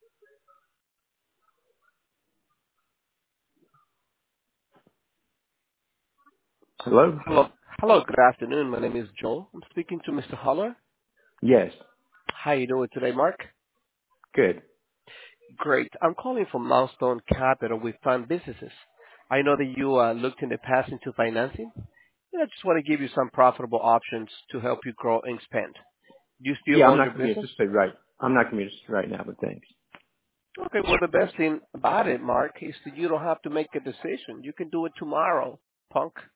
Hello? Hello. Hello, good afternoon. My name is Joel. I'm speaking to Mr. Holler. Yes. How you doing today, Mark? Good. Great. I'm calling from Milestone Capital with Fund Businesses. I know that you looked in the past into financing, and I just want to give you some profitable options to help you grow and expand. Do you still Yeah, I'm own not your going to be business? interested right. I'm not going to be interested right now, but thanks. Okay, well, the best thing about it, Mark, is that you don't have to make a decision. You can do it tomorrow, punk.